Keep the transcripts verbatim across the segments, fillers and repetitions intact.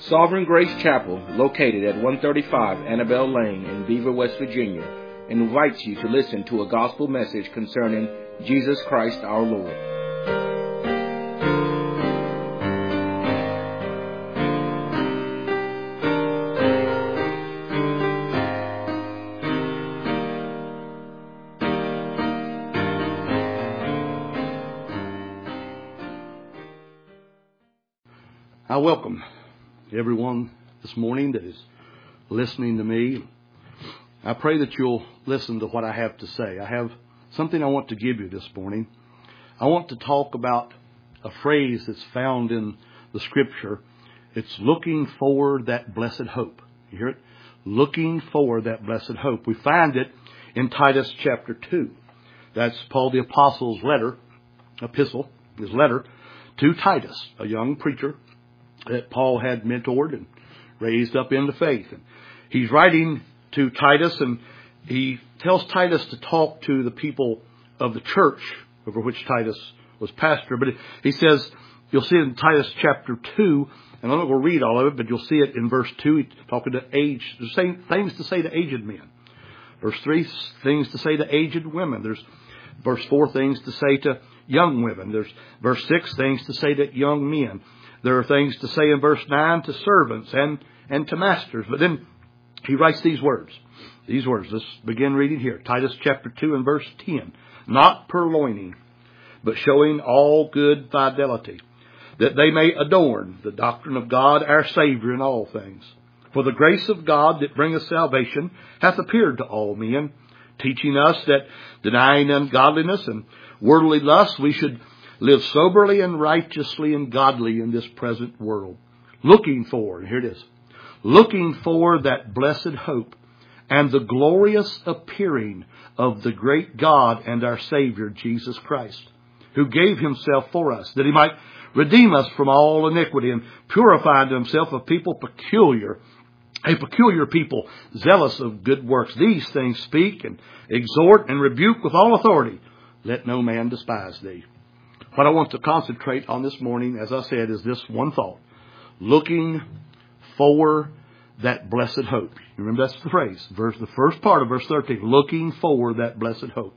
Sovereign Grace Chapel, located at one thirty-five Annabelle Lane in Beaver, West Virginia, invites you to listen to a gospel message concerning Jesus Christ our Lord. I welcome everyone this morning that is listening to me. I pray that you'll listen to what I have to say. I have something I want to give you this morning. I want to talk about a phrase that's found in the Scripture. It's looking for that blessed hope. You hear it? Looking for that blessed hope. We find it in Titus chapter two. That's Paul the Apostle's letter, epistle, his letter to Titus, a young preacher that Paul had mentored and raised up into faith. And he's writing to Titus, and he tells Titus to talk to the people of the church over which Titus was pastor. But he says, you'll see it in Titus chapter two, and I'm not going to read all of it, but you'll see it in verse two, he's talking to age, there's things to say to aged men. Verse three, things to say to aged women. There's verse four, things to say to young women. There's verse six, things to say to young men. There are things to say in verse nine to servants and, and to masters. But then he writes these words. These words. Let's begin reading here. Titus chapter two and verse ten. Not purloining, but showing all good fidelity, that they may adorn the doctrine of God our Savior in all things. For the grace of God that bringeth salvation hath appeared to all men, teaching us that denying ungodliness and worldly lust, we should live soberly and righteously and godly in this present world. Looking for, and here it is, looking for that blessed hope and the glorious appearing of the great God and our Savior, Jesus Christ, who gave himself for us, that he might redeem us from all iniquity and purify unto himself a people peculiar, a peculiar people, zealous of good works. These things speak and exhort and rebuke with all authority. Let no man despise thee. What I want to concentrate on this morning, as I said, is this one thought. Looking for that blessed hope. You remember that's the phrase. Verse, the first part of verse thirteen. Looking for that blessed hope.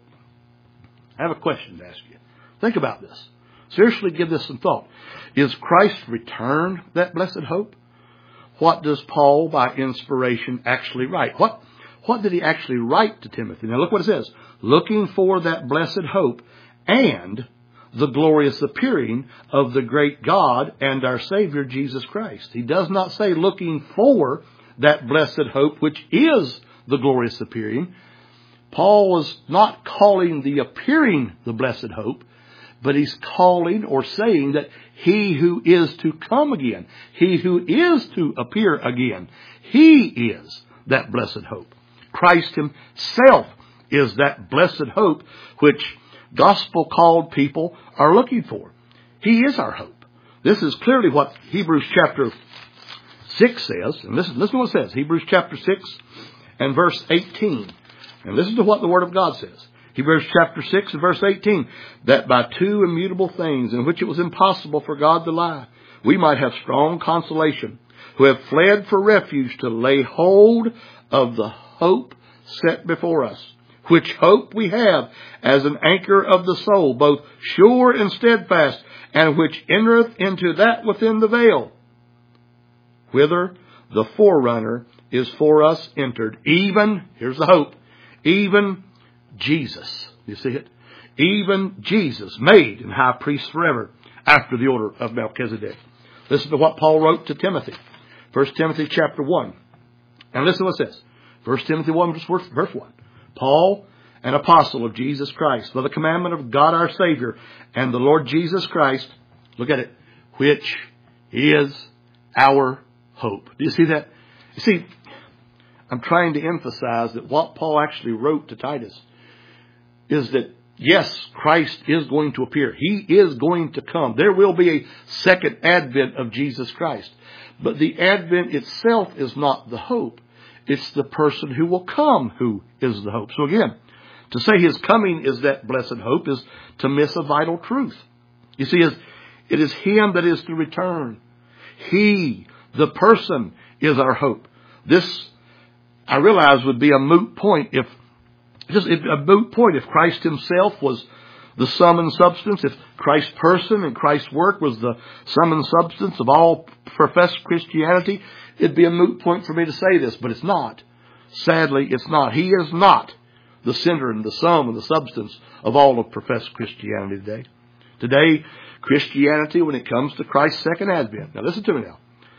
I have a question to ask you. Think about this. Seriously, give this some thought. Is Christ's return that blessed hope? What does Paul, by inspiration, actually write? What, what did he actually write to Timothy? Now look what it says. Looking for that blessed hope and the glorious appearing of the great God and our Savior, Jesus Christ. He does not say looking for that blessed hope, which is the glorious appearing. Paul was not calling the appearing the blessed hope, but he's calling or saying that he who is to come again, he who is to appear again, he is that blessed hope. Christ himself is that blessed hope which gospel-called people are looking for. He is our hope. This is clearly what Hebrews chapter six says. And listen, listen to what it says. Hebrews chapter six and verse eighteen. And listen to what the Word of God says. Hebrews chapter six and verse eighteen. That by two immutable things in which it was impossible for God to lie, we might have strong consolation, who have fled for refuge to lay hold of the hope set before us. Which hope we have as an anchor of the soul, both sure and steadfast, and which entereth into that within the veil, whither the forerunner is for us entered. Even, here's the hope, even Jesus. You see it? Even Jesus, made and high priest forever, after the order of Melchizedek. Listen to what Paul wrote to Timothy. First Timothy chapter one. And listen to what it says. First Timothy one, verse one. Paul, an apostle of Jesus Christ, by the commandment of God our Savior and the Lord Jesus Christ, look at it, which is our hope. Do you see that? You see, I'm trying to emphasize that what Paul actually wrote to Titus is that, yes, Christ is going to appear. He is going to come. There will be a second advent of Jesus Christ. But the advent itself is not the hope. It's the person who will come who is the hope. So again, to say his coming is that blessed hope is to miss a vital truth. You see, it is him that is to return. He, The person is our hope. This, I realize, would be a moot point if, just a moot point if Christ himself was the sum and substance, if Christ's person and Christ's work was the sum and substance of all professed Christianity. It'd be a moot point for me to say this, but it's not. Sadly, it's not. He is not the center and the sum and the substance of all of professed Christianity today. Today, Christianity, when it comes to Christ's second advent. Now listen to me now.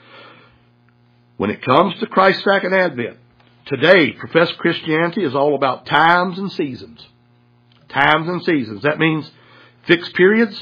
When it comes to Christ's second advent, today, professed Christianity is all about times and seasons. Times and seasons. That means fixed periods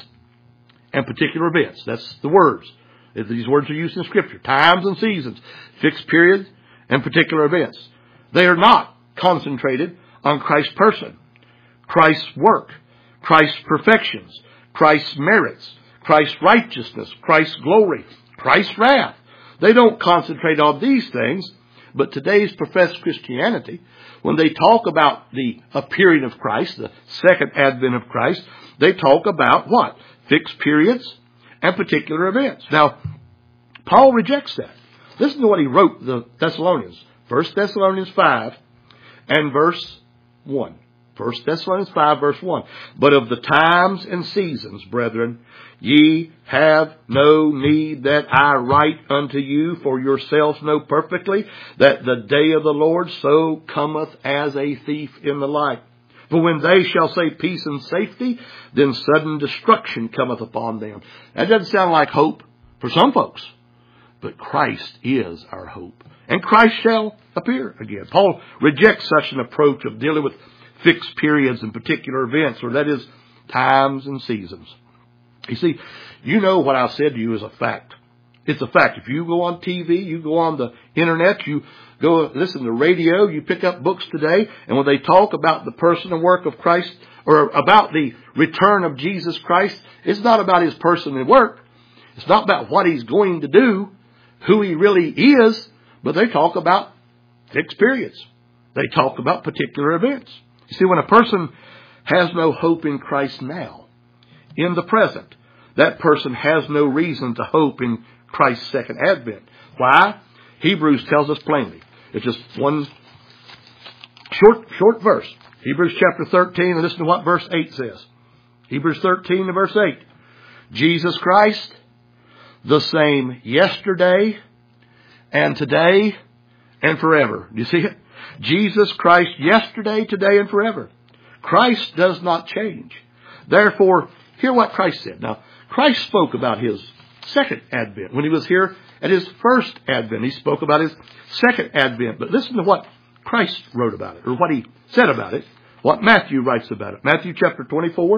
and particular events. That's the words. These words are used in Scripture. Times and seasons. Fixed periods and particular events. They are not concentrated on Christ's person, Christ's work, Christ's perfections, Christ's merits, Christ's righteousness, Christ's glory, Christ's wrath. They don't concentrate on these things, but today's professed Christianity, when they talk about the appearing of Christ, the second advent of Christ, they talk about what? Fixed periods and particular events. Now, Paul rejects that. Listen to what he wrote the Thessalonians. First Thessalonians five and verse one. First Thessalonians five, verse one. But of the times and seasons, brethren, ye have no need that I write unto you, for yourselves know perfectly that the day of the Lord so cometh as a thief in the night. For when they shall say peace and safety, then sudden destruction cometh upon them. That doesn't sound like hope for some folks. But Christ is our hope. And Christ shall appear again. Paul rejects such an approach of dealing with fixed periods and particular events, or that is, times and seasons. You see, you know what I said to you is a fact. It's a fact. If you go on T V, you go on the internet, you go listen to radio, you pick up books today, and when they talk about the person and work of Christ, or about the return of Jesus Christ, it's not about his person and work. It's not about what he's going to do, who he really is, but they talk about fixed periods. They talk about particular events. You see, when a person has no hope in Christ now, in the present, that person has no reason to hope in Christ's second advent. Why? Hebrews tells us plainly. It's just one short, short verse. Hebrews chapter thirteen, and listen to what verse eight says. Hebrews thirteen and verse eight. Jesus Christ, the same yesterday and today and forever. Do you see it? Jesus Christ yesterday, today, and forever. Christ does not change. Therefore, hear what Christ said. Now, Christ spoke about his second advent. When he was here at his first advent, he spoke about his second advent. But listen to what Christ wrote about it, or what he said about it, what Matthew writes about it. Matthew chapter twenty-four.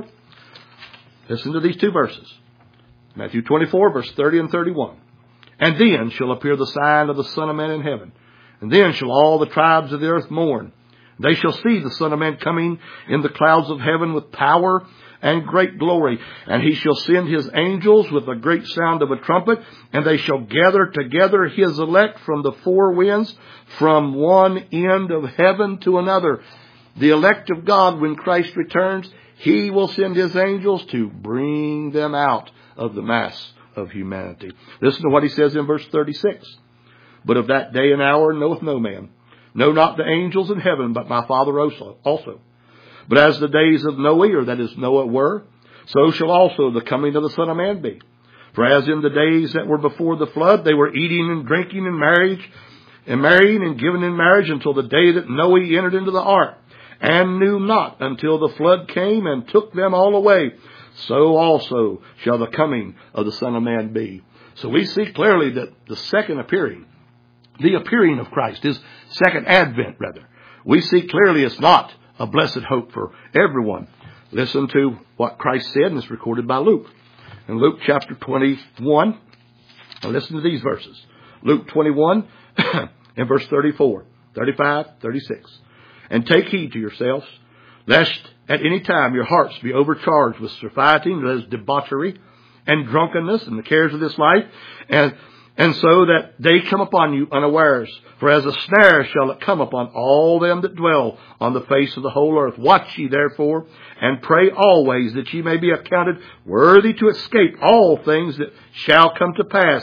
Listen to these two verses. Matthew twenty-four, verse thirty and thirty-one. And then shall appear the sign of the Son of Man in heaven. And then shall all the tribes of the earth mourn. They shall see the Son of Man coming in the clouds of heaven with power and great glory. And he shall send his angels with a great sound of a trumpet, and they shall gather together his elect from the four winds, from one end of heaven to another. The elect of God, when Christ returns, he will send his angels to bring them out of the mass of humanity. Listen to what he says in verse thirty-six. But of that day and hour knoweth no man, no, not the angels in heaven, but my Father also. But as the days of Noah, or that is Noah, were, so shall also the coming of the Son of Man be. For as in the days that were before the flood, they were eating and drinking in marriage, and marrying and giving in marriage until the day that Noah entered into the ark, and knew not until the flood came and took them all away. So also shall the coming of the Son of Man be. So we see clearly that the second appearing, the appearing of Christ, his second advent rather, we see clearly it's not a blessed hope for everyone. Listen to what Christ said, and it's recorded by Luke. In Luke chapter twenty-one, now listen to these verses. Luke twenty-one and verse thirty-four, thirty-five, thirty-six. And take heed to yourselves, lest at any time your hearts be overcharged with surfeiting, that is debauchery, and drunkenness, and the cares of this life, and And so that they come upon you unawares. For as a snare shall it come upon all them that dwell on the face of the whole earth. Watch ye therefore, and pray always, that ye may be accounted worthy to escape all things that shall come to pass,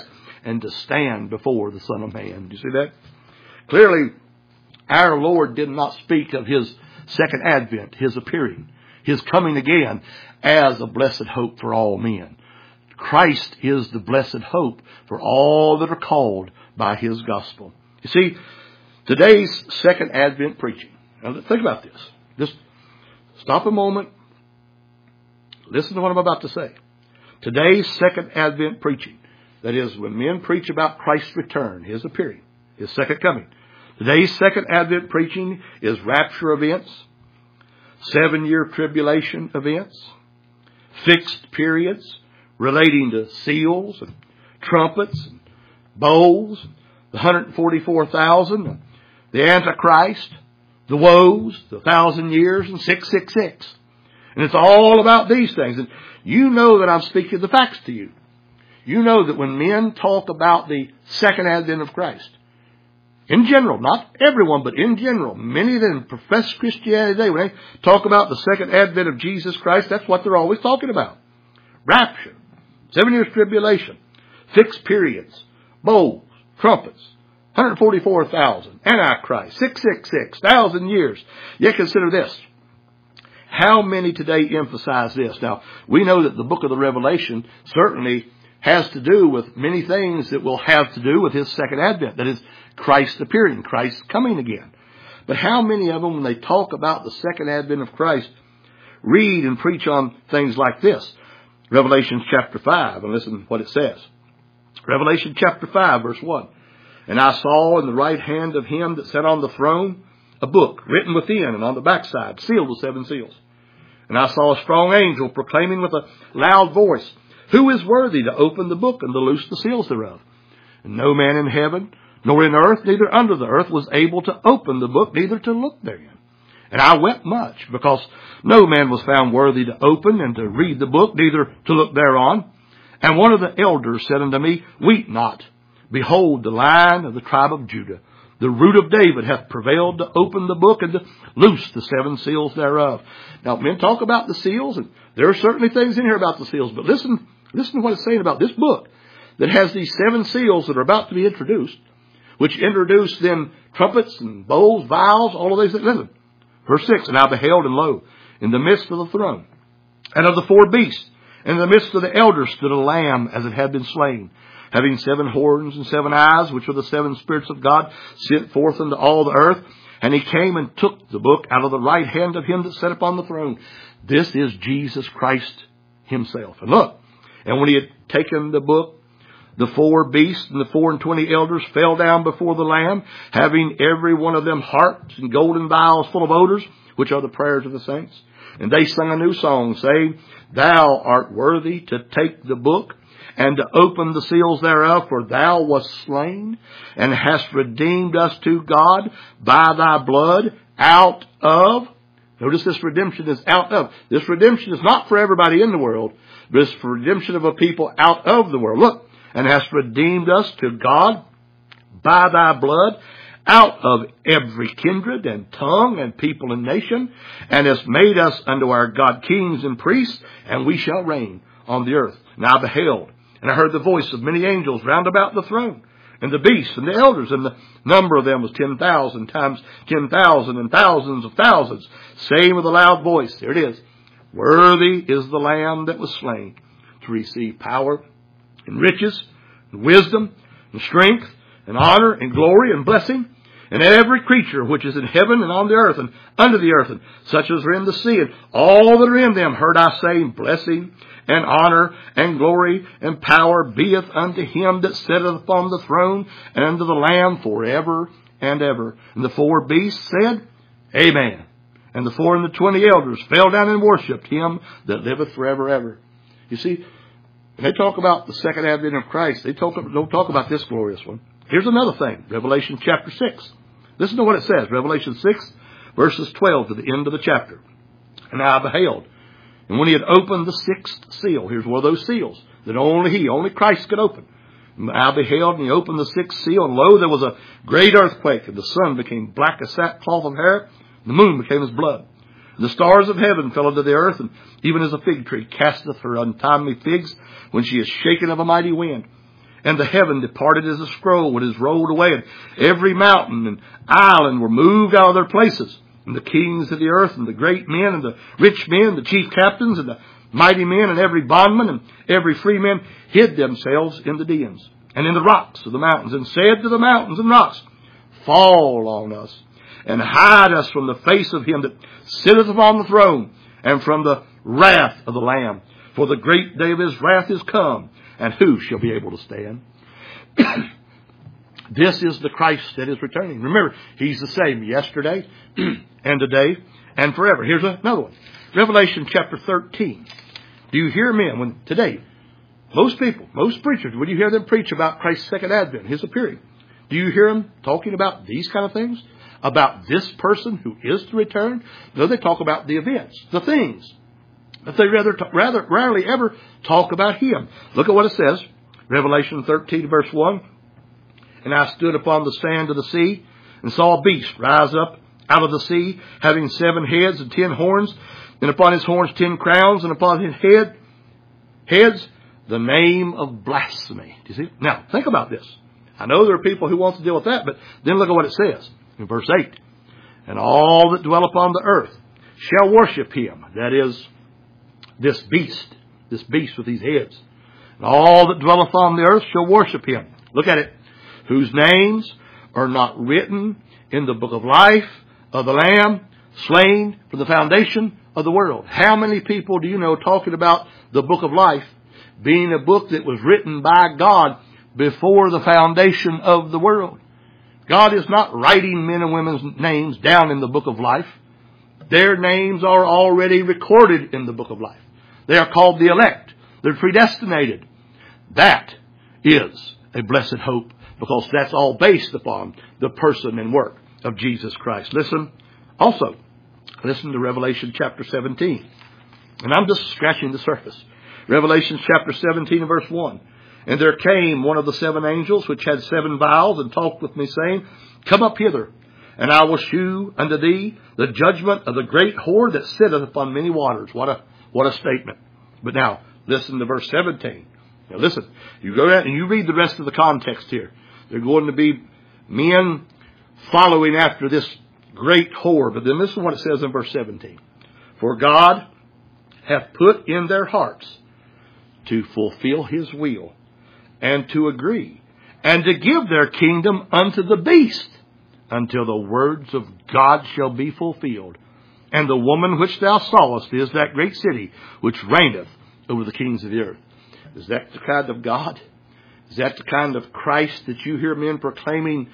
and to stand before the Son of Man. Do you see that? Clearly, our Lord did not speak of His second advent, His appearing, His coming again as a blessed hope for all men. Christ is the blessed hope for all that are called by His gospel. You see, today's second advent preaching. Now think about this. Just stop a moment. Listen to what I'm about to say. Today's second advent preaching, that is, when men preach about Christ's return, His appearing, His second coming. Today's second advent preaching is rapture events, seven-year tribulation events, fixed periods relating to seals and trumpets and bowls, the one hundred forty-four thousand, the Antichrist, the woes, the thousand years, and six six six. And it's all about these things. And you know that I'm speaking the facts to you. You know that when men talk about the second advent of Christ, in general, not everyone, but in general, many of them profess Christianity today, when they talk about the second advent of Jesus Christ, that's what they're always talking about. Rapture, seven years tribulation, fixed periods, bowls, trumpets, one hundred forty-four thousand, Antichrist, six six six, thousand years. Yet consider this. How many today emphasize this? Now, we know that the book of the Revelation certainly has to do with many things that will have to do with His second advent. That is, Christ appearing, Christ coming again. But how many of them, when they talk about the second advent of Christ, read and preach on things like this? Revelation chapter five, and listen to what it says. Revelation chapter five, verse one. And I saw in the right hand of Him that sat on the throne a book written within and on the backside, sealed with seven seals. And I saw a strong angel proclaiming with a loud voice, Who is worthy to open the book and to loose the seals thereof? And no man in heaven, nor in earth, neither under the earth, was able to open the book, neither to look therein. And I wept much, because no man was found worthy to open and to read the book, neither to look thereon. And one of the elders said unto me, Weep not. Behold, the Lion of the tribe of Judah, the root of David, hath prevailed to open the book and to loose the seven seals thereof. Now, men talk about the seals, and there are certainly things in here about the seals, but listen, listen to what it's saying about this book that has these seven seals that are about to be introduced, which introduce then trumpets and bowls, vials, all of these things. Listen, verse six, And I beheld, and lo, in the midst of the throne, and of the four beasts, and in the midst of the elders stood a lamb as it had been slain, having seven horns and seven eyes, which are the seven spirits of God, sent forth into all the earth. And He came and took the book out of the right hand of Him that sat upon the throne. This is Jesus Christ Himself. And look, and when He had taken the book, the four beasts and the four and twenty elders fell down before the Lamb, having every one of them harps and golden vials full of odors, which are the prayers of the saints. And they sung a new song, saying, Thou art worthy to take the book and to open the seals thereof, for Thou wast slain, and hast redeemed us to God by Thy blood out of, notice this redemption is out of. This redemption is not for everybody in the world, but it's for redemption of a people out of the world. Look, and hast redeemed us to God by Thy blood out of every kindred and tongue and people and nation, and hast made us unto our God kings and priests, and we shall reign on the earth. And I beheld, and I heard the voice of many angels round about the throne, and the beasts and the elders, and the number of them was ten thousand times ten thousand and thousands of thousands, saying with a loud voice, there it is, Worthy is the Lamb that was slain to receive power and riches and wisdom and strength and honor and glory and blessing. And every creature which is in heaven and on the earth and under the earth, and such as are in the sea, and all that are in them, heard I saying, Blessing and honor and glory and power beeth unto Him that sitteth upon the throne and unto the Lamb forever and ever. And the four beasts said, Amen. And the four and the twenty elders fell down and worshipped Him that liveth forever and ever. You see, when they talk about the second advent of Christ, they talk, don't talk about this glorious one. Here's another thing, Revelation chapter six. Listen to what it says, Revelation six, verses twelve to the end of the chapter. And I beheld, and when He had opened the sixth seal, here's one of those seals that only He, only Christ could open. And I beheld, and He opened the sixth seal, and lo, there was a great earthquake, and the sun became black as sackcloth of hair, and the moon became as blood. And the stars of heaven fell into the earth, and even as a fig tree casteth her untimely figs when she is shaken of a mighty wind. And the heaven departed as a scroll, and is rolled away, and every mountain and island were moved out of their places. And the kings of the earth, and the great men, and the rich men, the chief captains, and the mighty men, and every bondman, and every free man, hid themselves in the dens, and in the rocks of the mountains, and said to the mountains and rocks, Fall on us, and hide us from the face of him that sitteth upon the throne, and from the wrath of the Lamb. For the great day of his wrath is come, and who shall be able to stand? This is the Christ that is returning. Remember, he's the same yesterday and today and forever. Here's another one. Revelation chapter thirteen. Do you hear men when today, most people, most preachers, when you hear them preach about Christ's second advent, his appearing, do you hear them talking about these kind of things? About this person who is to return? No, they talk about the events, the things. But they rather, rather rarely ever talk about him. Look at what it says. Revelation thirteen verse one. And I stood upon the sand of the sea, and saw a beast rise up out of the sea, having seven heads and ten horns, and upon his horns ten crowns, and upon his head heads the name of blasphemy. Do you see? Now, think about this. I know there are people who want to deal with that, but then look at what it says in verse eight. And all that dwell upon the earth shall worship him. That is, this beast, this beast with these heads. And all that dwell upon the earth shall worship him. Look at it. Whose names are not written in the book of life of the Lamb, slain from the foundation of the world. How many people do you know talking about the book of life being a book that was written by God before the foundation of the world? God is not writing men and women's names down in the book of life. Their names are already recorded in the book of life. They are called the elect. They're predestinated. That is a blessed hope, because that's all based upon the person and work of Jesus Christ. Listen, also, listen to Revelation chapter seventeen. And I'm just scratching the surface. Revelation chapter seventeen and verse one. And there came one of the seven angels which had seven vials, and talked with me, saying, Come up hither, and I will shew unto thee the judgment of the great whore that sitteth upon many waters. What a what a statement. But now, listen to verse seventeen. Now listen, you go down and you read the rest of the context here. They're going to be men following after this great whore. But then listen to what it says in verse seventeen. For God hath put in their hearts to fulfill his will, and to agree, and to give their kingdom unto the beast, until the words of God shall be fulfilled. And the woman which thou sawest is that great city which reigneth over the kings of the earth. Is that the kind of God? Is that the kind of Christ that you hear men proclaiming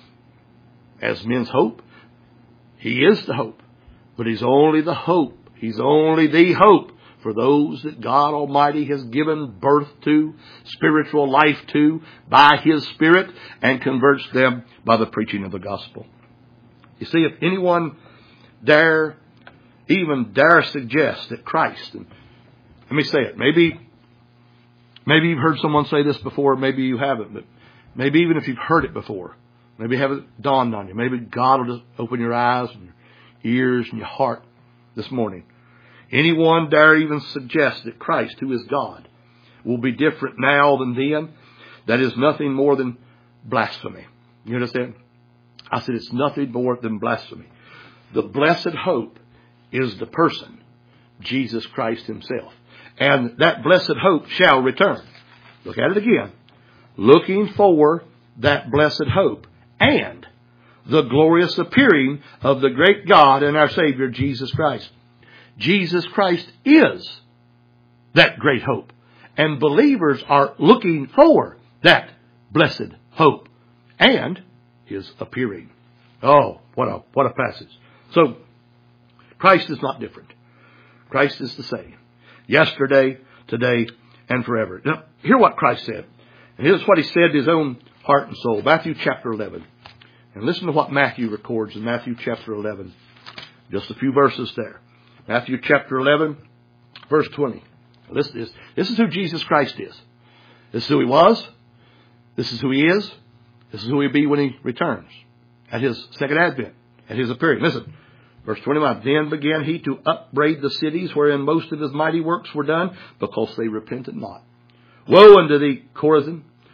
as men's hope? He is the hope, but he's only the hope. He's only the hope for those that God Almighty has given birth to, spiritual life to, by his Spirit, and converts them by the preaching of the gospel. You see, if anyone dare, even dare suggest that Christ, and let me say it, maybe Maybe you've heard someone say this before, maybe you haven't, but maybe even if you've heard it before, maybe have it dawned on you. Maybe God will just open your eyes and your ears and your heart this morning. Anyone dare even suggest that Christ, who is God, will be different now than then? That is nothing more than blasphemy. You understand? I said it's nothing more than blasphemy. The blessed hope is the person, Jesus Christ himself. And that blessed hope shall return. Look at it again. Looking for that blessed hope and the glorious appearing of the great God and our Savior, Jesus Christ. Jesus Christ is that great hope. And believers are looking for that blessed hope and his appearing. Oh, what a, what a passage. So, Christ is not different. Christ is the same. Yesterday, today, and forever. Now, hear what Christ said. And here's what he said to his own heart and soul. Matthew chapter eleven. And listen to what Matthew records in Matthew chapter eleven. Just a few verses there. Matthew chapter eleven, verse twenty. This is, this is who Jesus Christ is. This is who he was. This is who he is. This is who he'll be when he returns. At his second advent. At his appearing. Listen. Verse twenty-one, then began he to upbraid the cities wherein most of his mighty works were done, because they repented not. Woe unto thee, Chorazin!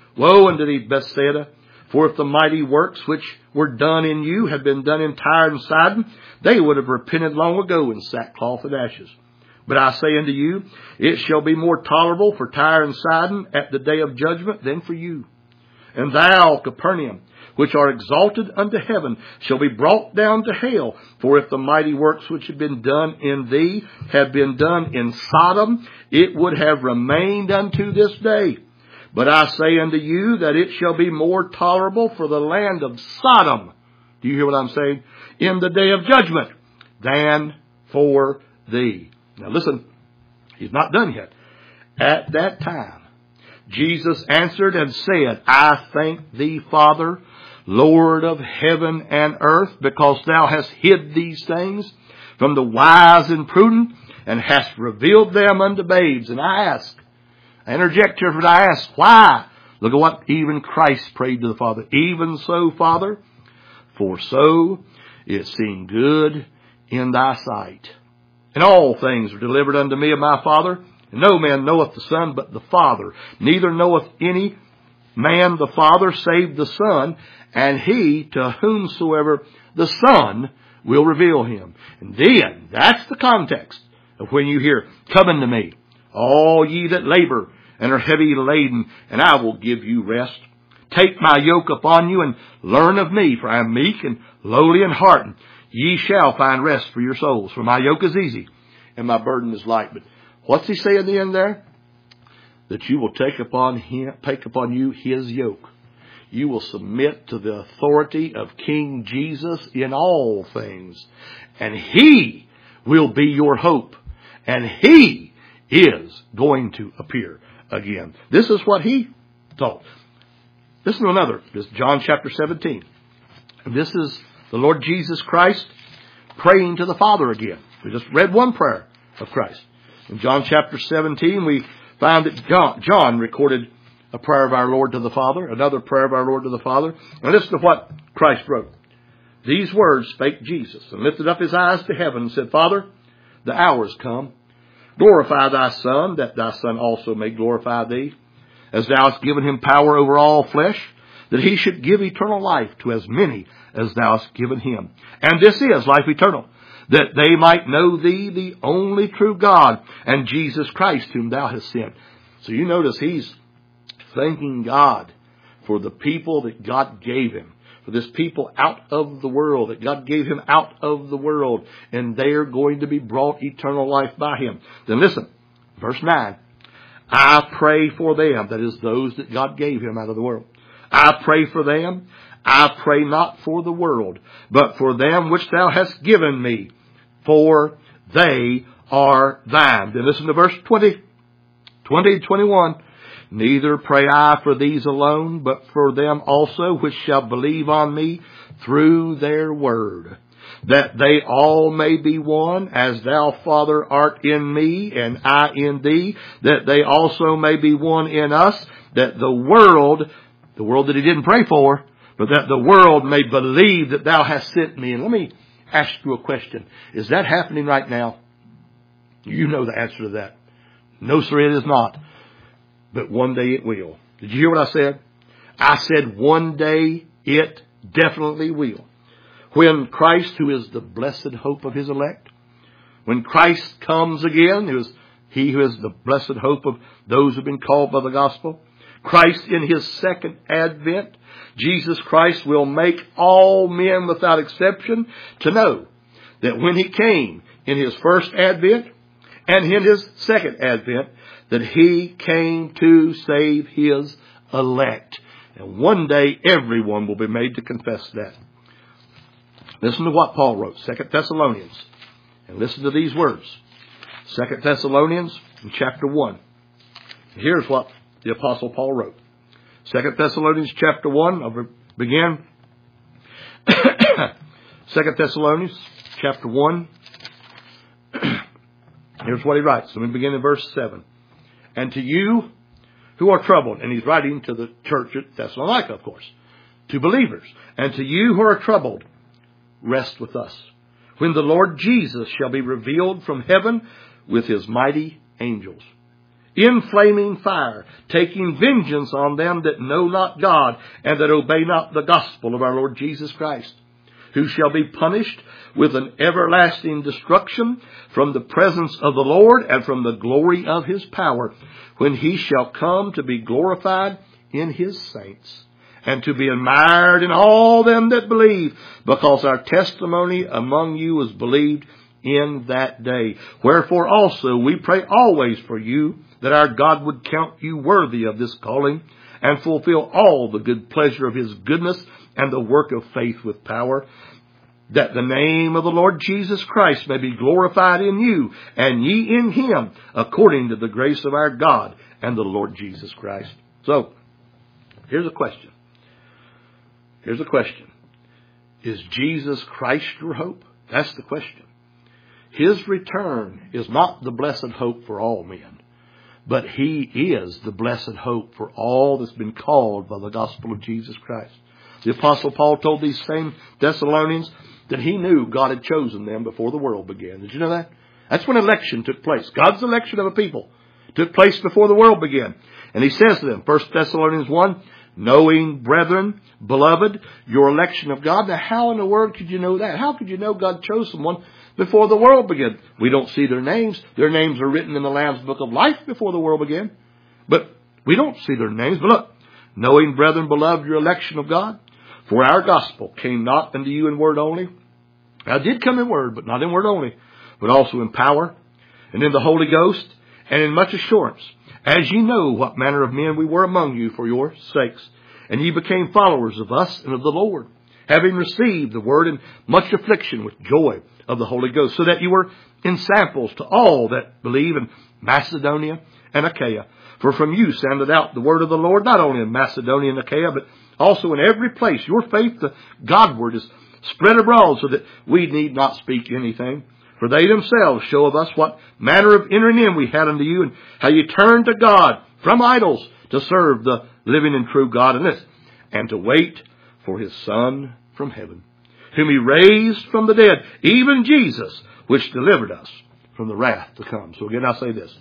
Woe unto thee, Bethsaida! For if the mighty works which were done in you had been done in Tyre and Sidon, they would have repented long ago in sackcloth and ashes. But I say unto you, it shall be more tolerable for Tyre and Sidon at the day of judgment than for you. And thou, Capernaum, which are exalted unto heaven, shall be brought down to hell. For if the mighty works which have been done in thee had been done in Sodom, it would have remained unto this day. But I say unto you that it shall be more tolerable for the land of Sodom, do you hear what I'm saying, in the day of judgment, than for thee. Now listen, he's not done yet. At that time, Jesus answered and said, I thank thee, Father, Lord of heaven and earth, because thou hast hid these things from the wise and prudent, and hast revealed them unto babes. And I ask, I interject here, but I ask, why? Look at what even Christ prayed to the Father. Even so, Father, for so it seemed good in thy sight. And all things were delivered unto me of my Father. And no man knoweth the Son but the Father. Neither knoweth any man the Father save the Son, and he to whomsoever the Son will reveal him. And then, that's the context of when you hear, come unto me, all ye that labor and are heavy laden, and I will give you rest. Take my yoke upon you and learn of me, for I am meek and lowly in heart, and ye shall find rest for your souls. For my yoke is easy and my burden is light. But what's he say in the end there? That you will take upon him, take upon you his yoke. You will submit to the authority of King Jesus in all things. And he will be your hope. And he is going to appear again. This is what he taught. Listen to another. This is John chapter seventeen. And this is the Lord Jesus Christ praying to the Father again. We just read one prayer of Christ. In John chapter seventeen, we find that John, John recorded a prayer of our Lord to the Father, another prayer of our Lord to the Father. And listen to what Christ wrote. These words spake Jesus, and lifted up his eyes to heaven, and said, Father, the hour is come. Glorify thy Son, that thy Son also may glorify thee, as thou hast given him power over all flesh, that he should give eternal life to as many as thou hast given him. And this is life eternal, that they might know thee, the only true God, and Jesus Christ, whom thou hast sent. So you notice he's thanking God for the people that God gave him, for this people out of the world, that God gave him out of the world, and they are going to be brought eternal life by him. Then listen, verse nine, I pray for them, that is those that God gave him out of the world. I pray for them. I pray not for the world, but for them which thou hast given me, for they are thine. Then listen to verse twenty, twenty, twenty-one. Neither pray I for these alone, but for them also which shall believe on me through their word, that they all may be one, as thou, Father, art in me, and I in thee, that they also may be one in us, that the world, the world that he didn't pray for, but that the world may believe that thou hast sent me. And let me ask you a question. Is that happening right now? You know the answer to that. No, sir, it is not. But one day it will. Did you hear what I said? I said one day it definitely will. When Christ, who is the blessed hope of his elect, when Christ comes again, who is he who is the blessed hope of those who have been called by the gospel, Christ in his second advent, Jesus Christ will make all men without exception to know that when he came in his first advent and in his second advent, that he came to save his elect. And one day everyone will be made to confess that. Listen to what Paul wrote, Second Thessalonians. And listen to these words. Second Thessalonians in chapter one. Here's what the Apostle Paul wrote. Second Thessalonians chapter one, I'll begin. Second Thessalonians chapter one. Here's what he writes. Let me begin in verse seven. And to you who are troubled, and he's writing to the church at Thessalonica, of course, to believers, and to you who are troubled, rest with us, when the Lord Jesus shall be revealed from heaven with his mighty angels, in flaming fire, taking vengeance on them that know not God and that obey not the gospel of our Lord Jesus Christ, who shall be punished with an everlasting destruction from the presence of the Lord and from the glory of his power, when he shall come to be glorified in his saints, and to be admired in all them that believe, because our testimony among you was believed in that day. Wherefore also we pray always for you, that our God would count you worthy of this calling, and fulfill all the good pleasure of his goodness and the work of faith with power, that the name of the Lord Jesus Christ may be glorified in you, and ye in him, according to the grace of our God and the Lord Jesus Christ. So, here's a question. Here's a question. Is Jesus Christ your hope? That's the question. His return is not the blessed hope for all men, but he is the blessed hope for all that's been called by the gospel of Jesus Christ. The Apostle Paul told these same Thessalonians that he knew God had chosen them before the world began. Did you know that? That's when election took place. God's election of a people took place before the world began. And he says to them, First Thessalonians one, knowing, brethren, beloved, your election of God. Now, how in the world could you know that? How could you know God chose someone before the world began? We don't see their names. Their names are written in the Lamb's Book of Life before the world began. But we don't see their names. But look, knowing, brethren, beloved, your election of God, for our gospel came not unto you in word only. Now, it did come in word, but not in word only, but also in power, and in the Holy Ghost, and in much assurance, as ye know what manner of men we were among you for your sakes. And ye became followers of us and of the Lord, having received the word in much affliction with joy of the Holy Ghost, so that you were ensamples to all that believe in Macedonia and Achaia. For from you sounded out the word of the Lord, not only in Macedonia and Achaia, but also in every place. Your faith, the Godward, is spread abroad, so that we need not speak anything. For they themselves show of us what manner of entering in we had unto you, and how you turned to God from idols to serve the living and true God in this, and to wait for his Son from heaven, whom he raised from the dead, even Jesus, which delivered us from the wrath to come. So again, I'll say this.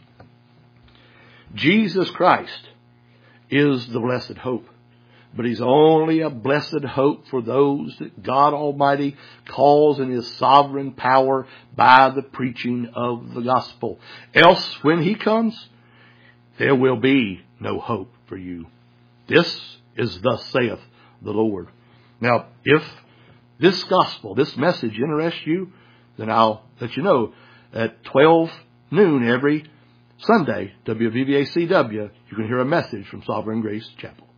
Jesus Christ is the blessed hope. But he's only a blessed hope for those that God Almighty calls in his sovereign power by the preaching of the gospel. Else, when he comes, there will be no hope for you. This is thus saith the Lord. Now, if this gospel, this message interests you, then I'll let you know at twelve noon every Sunday, W V B A C W, you can hear a message from Sovereign Grace Chapel.